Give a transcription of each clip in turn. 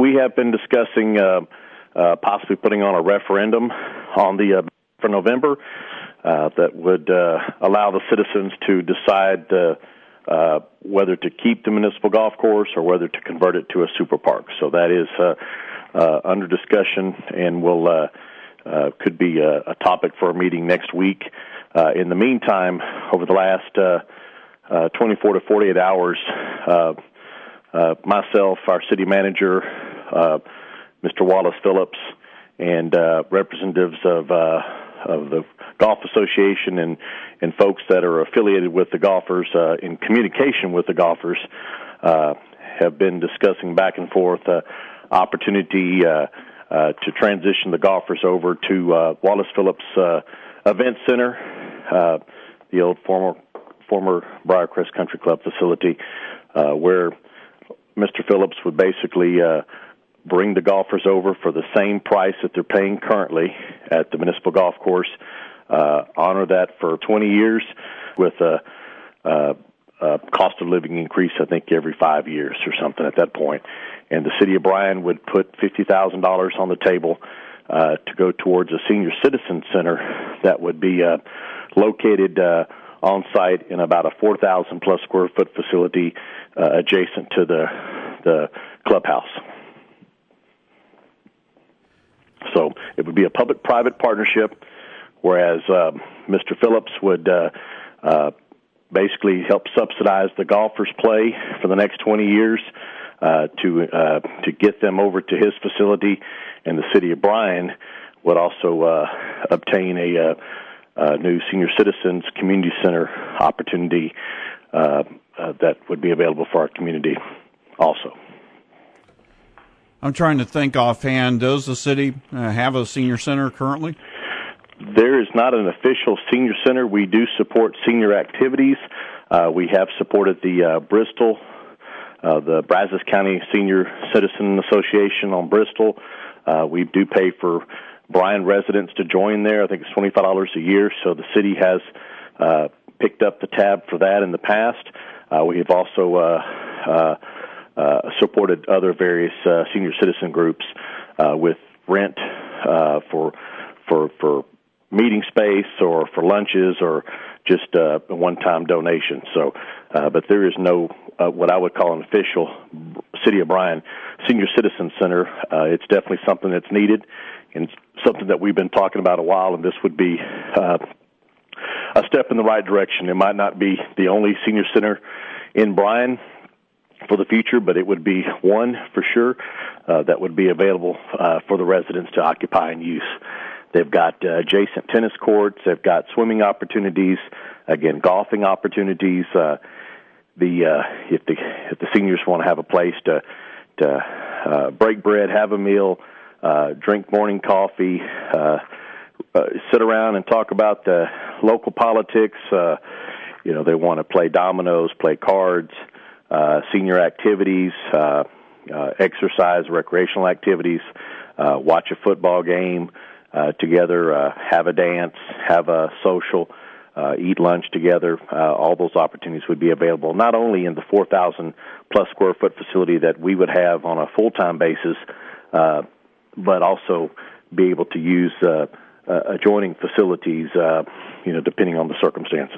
We have been discussing possibly putting on a referendum on the for November that would allow the citizens to decide whether to keep the municipal golf course or whether to convert it to a super park. So that is under discussion and will could be a topic for a meeting next week. In the meantime, over the last 24 to 48 hours, myself, our city manager, Mr. Wallace Phillips, and representatives of the Golf Association and folks that are affiliated with the golfers in communication with the golfers have been discussing back and forth opportunity to transition the golfers over to Wallace Phillips Event Center, the old former Briarcrest Country Club facility, where Mr. Phillips would basically bring the golfers over for the same price that they're paying currently at the municipal golf course, honor that for 20 years with a cost of living increase, I think, every 5 years or something at that point. And the city of Bryan would put $50,000 on the table to go towards a senior citizen center that would be located on site in about a 4,000 plus square foot facility adjacent to the clubhouse. So it would be a public-private partnership, whereas Mr. Phillips would basically help subsidize the golfers' play for the next 20 years to get them over to his facility, and the city of Bryan would also obtain a new senior citizens community center opportunity that would be available for our community also. I'm trying to think offhand, does the city have a senior center currently? There is not an official senior center. We do support senior activities. We have supported the Bristol, the Brazos County Senior Citizen Association on Bristol. We do pay for Bryan residents to join there. I think it's $25 a year, so the city has picked up the tab for that in the past. We have also supported other various senior citizen groups with rent for meeting space or for lunches or just a one-time donation. So, but there is no what I would call an official City of Bryan Senior Citizen Center. It's definitely something that's needed and something that we've been talking about a while, and this would be a step in the right direction. It might not be the only senior center in Bryan for the future, but it would be one for sure that would be available for the residents to occupy and use. They've got adjacent tennis courts. They've got swimming opportunities. Again, golfing opportunities. If the seniors want to have a place to break bread, have a meal, drink morning coffee, sit around and talk about the local politics. They want to play dominoes, play cards, senior activities, exercise, recreational activities, watch a football game together, have a dance, have a social, eat lunch together. All those opportunities would be available not only in the 4,000 plus square foot facility that we would have on a full-time basis, but also be able to use adjoining facilities, depending on the circumstances.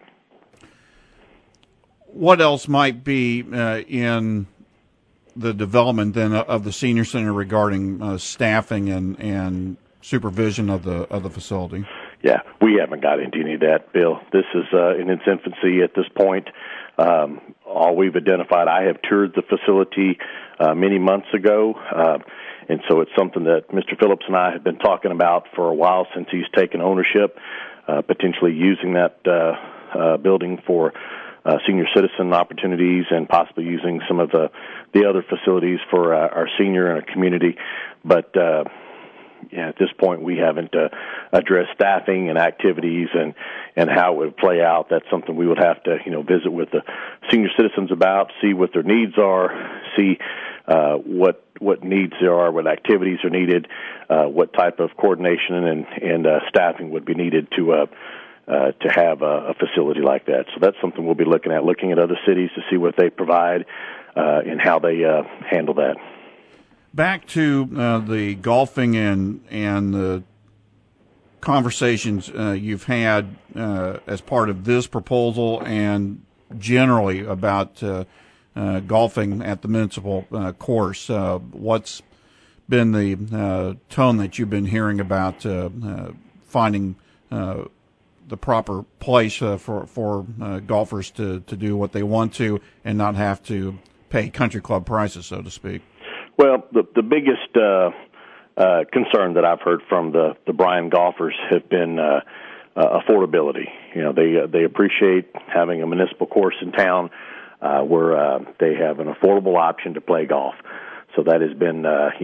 What else might be in the development then of the senior center regarding staffing and supervision of the facility? Yeah, we haven't got into any of that, Bill. This is in its infancy at this point. All we've identified, I have toured the facility many months ago, and so it's something that Mr. Phillips and I have been talking about for a while since he's taken ownership, potentially using that building for senior citizen opportunities and possibly using some of the other facilities for our senior and our community. But at this point, we haven't addressed staffing and activities and how it would play out. That's something we would have to visit with the senior citizens about, see what their needs are, see what needs there are, what activities are needed, what type of coordination and staffing would be needed to have a facility like that. So that's something we'll be looking at other cities to see what they provide and how they handle that. Back to the golfing and the conversations you've had as part of this proposal and generally about golfing at the municipal course. What's been the tone that you've been hearing about finding the proper place for golfers to do what they want to and not have to pay country club prices, so to speak? Well, the biggest concern that I've heard from the Bryan golfers have been affordability. You know, they appreciate having a municipal course in town where they have an affordable option to play golf. So that has been,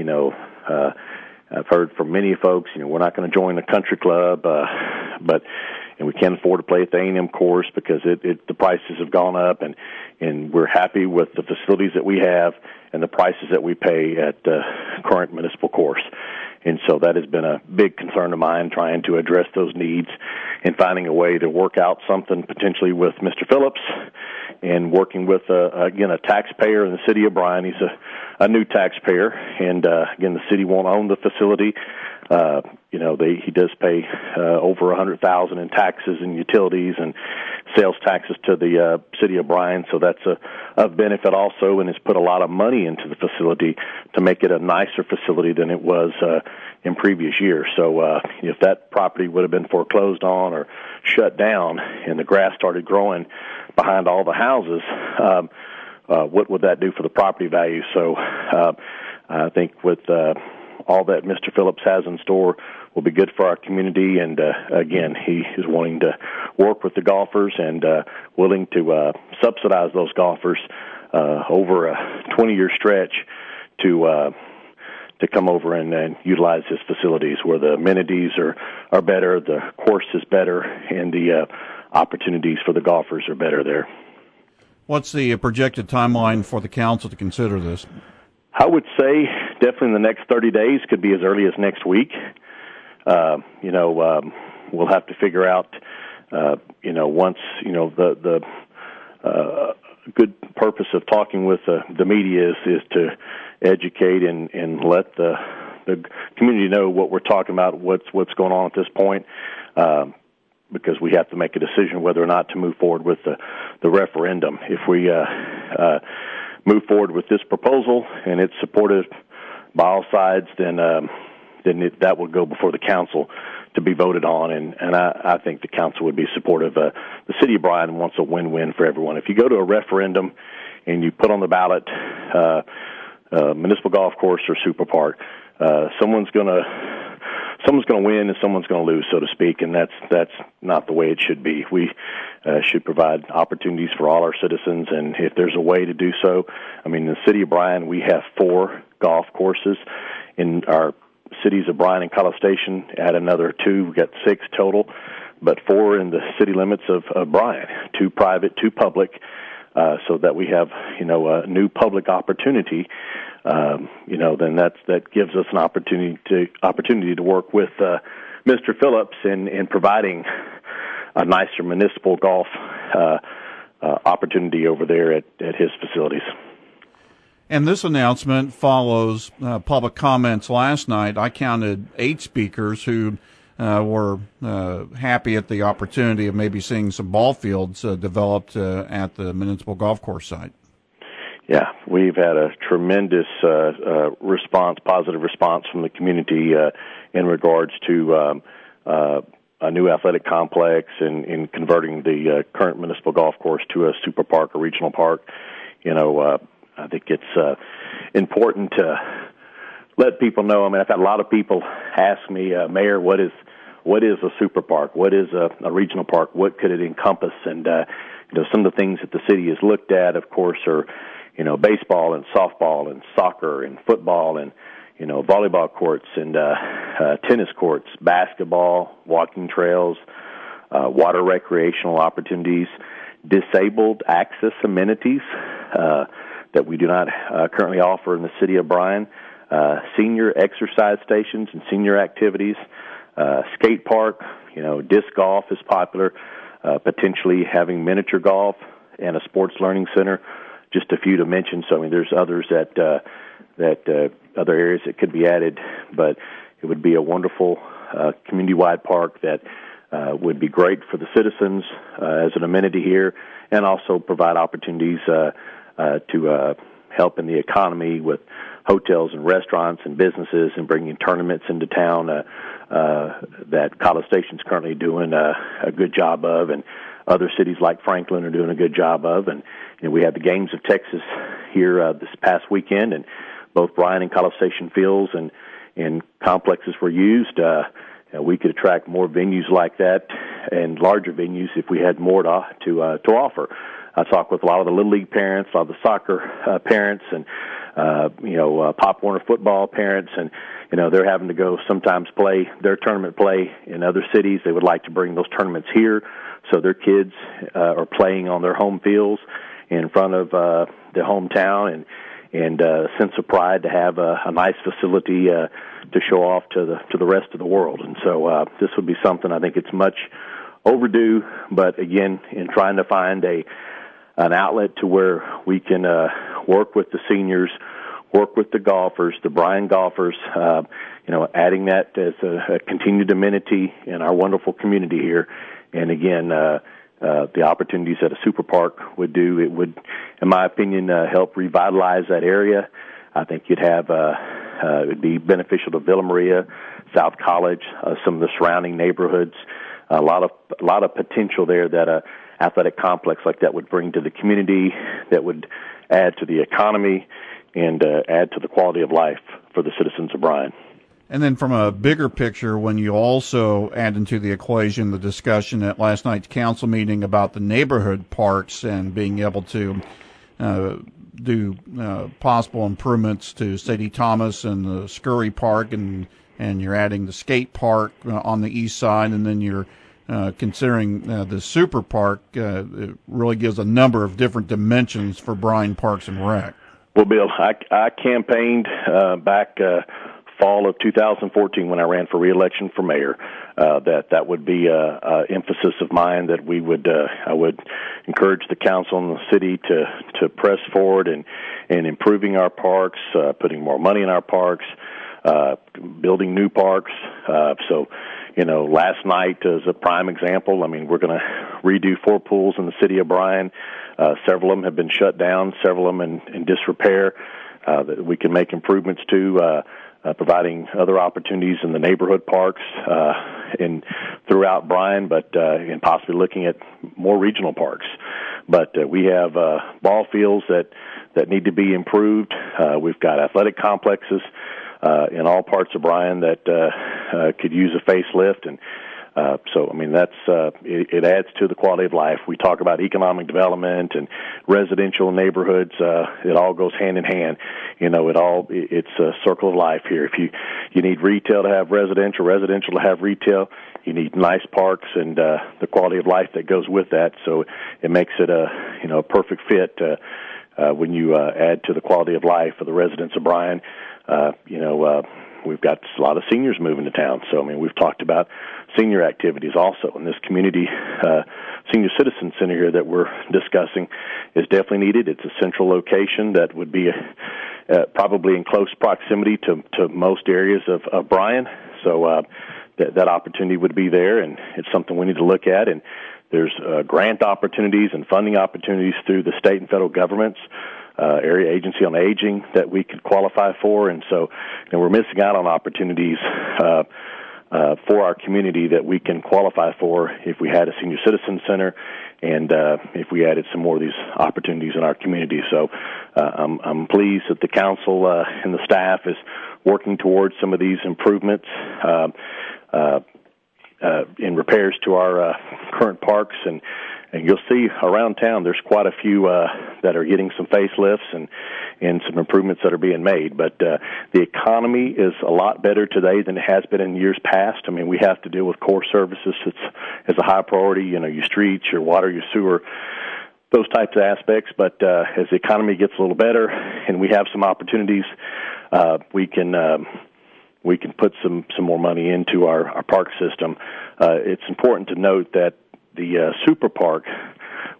I've heard from many folks, we're not going to join the country club, but we can't afford to play at the A&M course because the prices have gone up, and we're happy with the facilities that we have and the prices that we pay at the current municipal course. And so that has been a big concern of mine, trying to address those needs and finding a way to work out something potentially with Mr. Phillips and working with, a taxpayer in the city of Bryan. He's a new taxpayer, and again, the city won't own the facility. He does pay over $100,000 in taxes and utilities and sales taxes to the city of Bryan, so that's a benefit also, and has put a lot of money into the facility to make it a nicer facility than it was in previous years. So if that property would have been foreclosed on or shut down and the grass started growing behind all the houses, what would that do for the property value? So I think with all that Mr. Phillips has in store will be good for our community, and again, he is wanting to work with the golfers and willing to subsidize those golfers over a 20-year stretch to come over and utilize his facilities where the amenities are better, the course is better, and the opportunities for the golfers are better there. What's the projected timeline for the council to consider this? I would say definitely in the next 30 days, could be as early as next week. We'll have to figure out, once, the good purpose of talking with the media is to educate and let the community know what we're talking about, what's going on at this point, because we have to make a decision whether or not to move forward with the referendum. If we move forward with this proposal and it's supported by all sides, then that will go before the council to be voted on, and I think the council would be supportive. The city of Bryan wants a win-win for everyone. If you go to a referendum and you put on the ballot municipal golf course or super park, someone's going to win and someone's going to lose, so to speak, and that's not the way it should be. We should provide opportunities for all our citizens, and if there's a way to do so, in the city of Bryan, we have 4 golf courses. In our cities of Bryan and College Station, add another 2, we've got 6 total, but 4 in the city limits of Bryan, 2 private, 2 public, so that we have, a new public opportunity. Then that gives us an opportunity to work with Mr. Phillips in providing a nicer municipal golf opportunity over there at his facilities. And this announcement follows public comments last night. I counted 8 speakers who were happy at the opportunity of maybe seeing some ball fields developed at the municipal golf course site. Yeah, we've had a tremendous positive response from the community in regards to a new athletic complex and in converting the current municipal golf course to a super park or regional park. I think it's important to let people know. I've had a lot of people ask me, Mayor, what is a super park? What is a regional park? What could it encompass? And some of the things that the city has looked at, of course, are baseball and softball and soccer and football and volleyball courts and tennis courts, basketball, walking trails, water recreational opportunities, disabled access amenities that we do not currently offer in the city of Bryan, senior exercise stations and senior activities, skate park, disc golf is popular, potentially having miniature golf and a sports learning center, just a few to mention. So, there's others that other areas that could be added, but it would be a wonderful community-wide park that would be great for the citizens as an amenity here, and also provide opportunities to help in the economy with hotels and restaurants and businesses, and bringing tournaments into town that College Station's currently doing a good job of, and other cities like Franklin are doing a good job of. And we had the Games of Texas here this past weekend, and both Bryan and College Station fields and complexes were used. We could attract more venues like that and larger venues if we had more to offer. I talk with a lot of the Little League parents, a lot of the soccer parents, and Pop Warner football parents, and they're having to go sometimes play their tournament play in other cities. They would like to bring those tournaments here, so their kids are playing on their home fields in front of their hometown, and a sense of pride to have a nice facility to show off to the rest of the world. And so this would be something, I think it's much overdue, but again, in trying to find an outlet to where we can work with the seniors, work with the golfers, the Bryan golfers, adding that as a continued amenity in our wonderful community here. And again, the opportunities that a super park would do, it would, in my opinion, help revitalize that area. I think you'd have it would be beneficial to Villa Maria, South College, some of the surrounding neighborhoods. A lot of potential there that a athletic complex like that would bring to the community, that would add to the economy and add to the quality of life for the citizens of Bryan. And then from a bigger picture, when you also add into the equation the discussion at last night's council meeting about the neighborhood parks and being able to do possible improvements to Sadie Thomas and the Scurry Park, and you're adding the skate park on the east side, and then you're considering the super park, it really gives a number of different dimensions for Bryan Parks and Rec. Well, Bill, I campaigned back fall of 2014 when I ran for re-election for mayor, that would be a emphasis of mine, that I would encourage the council and the city to press forward in improving our parks, putting more money in our parks, building new parks. So last night is a prime example. I mean, we're going to redo 4 pools in the city of Bryan. Several of them have been shut down, several of them in disrepair, that we can make improvements to, providing other opportunities in the neighborhood parks throughout Bryan, and possibly looking at more regional parks. But we have ball fields that need to be improved. We've got athletic complexes in all parts of Bryan that could use a facelift, and so, I mean, that's it adds to the quality of life. We talk about economic development and residential neighborhoods. It all goes hand in hand. It's a circle of life here. If you need retail to have residential to have retail, you need nice parks and the quality of life that goes with that. So it makes it a perfect fit when you add to the quality of life of the residents of Bryan. We've got a lot of seniors moving to town. So, I mean, we've talked about senior activities also. And this community senior citizen center here that we're discussing is definitely needed. It's a central location that would be probably in close proximity to most areas of Bryan. So that opportunity would be there, and it's something we need to look at. And there's grant opportunities and funding opportunities through the state and federal governments, area agency on aging that we could qualify for. And so we're missing out on opportunities for our community that we can qualify for if we had a senior citizen center and if we added some more of these opportunities in our community. So I'm pleased that the council and the staff is working towards some of these improvements in repairs to our current parks, and you'll see around town there's quite a few that are getting some facelifts and some improvements that are being made. But the economy is a lot better today than it has been in years past. I mean, we have to deal with core services. It's a high priority, your streets, your water, your sewer, those types of aspects. But as the economy gets a little better and we have some opportunities, we can put some more money into our park system. It's important to note that the Super Park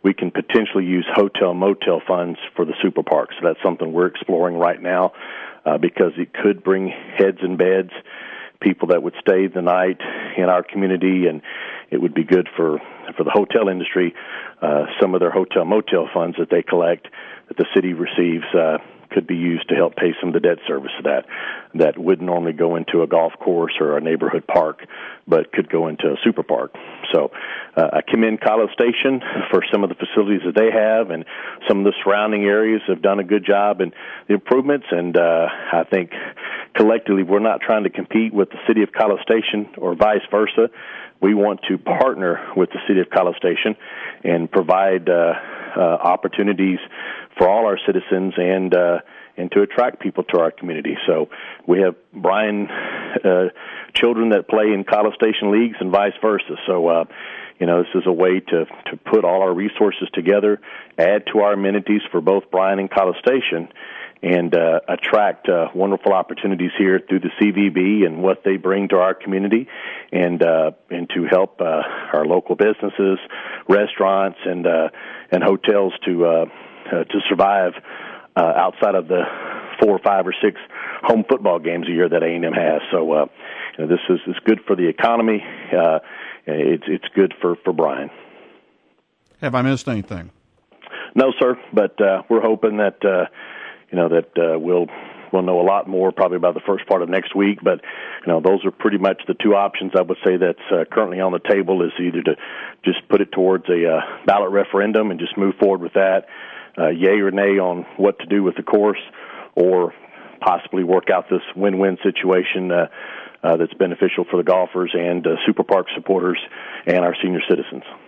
we can potentially use hotel motel funds for the super park. So that's something we're exploring right now, because it could bring heads and beds, people that would stay the night in our community, and it would be good for the hotel industry. Some of their hotel motel funds that they collect, that the city receives, could be used to help pay some of the debt service of that would normally go into a golf course or a neighborhood park, but could go into a super park. So I commend College Station for some of the facilities that they have, and some of the surrounding areas have done a good job in the improvements, and I think collectively we're not trying to compete with the city of College Station or vice versa. We want to partner with the city of College Station and provide opportunities for all our citizens and to attract people to our community. So we have Bryan children that play in College Station leagues and vice versa. So this is a way to put all our resources together, add to our amenities for both Bryan and College Station, and attract wonderful opportunities here through the CVB and what they bring to our community, and to help our local businesses, restaurants, and hotels to survive outside of the 4, 5, or 6 home football games a year that A&M has. So this is good for the economy. It's good for Bryan. Have I missed anything? No, sir. But we're hoping that we'll know a lot more probably by the first part of next week. But those are pretty much the two options I would say that's currently on the table, is either to just put it towards a ballot referendum and just move forward with that, yay or nay on what to do with the course, or possibly work out this win-win situation that's beneficial for the golfers and Super Park supporters and our senior citizens.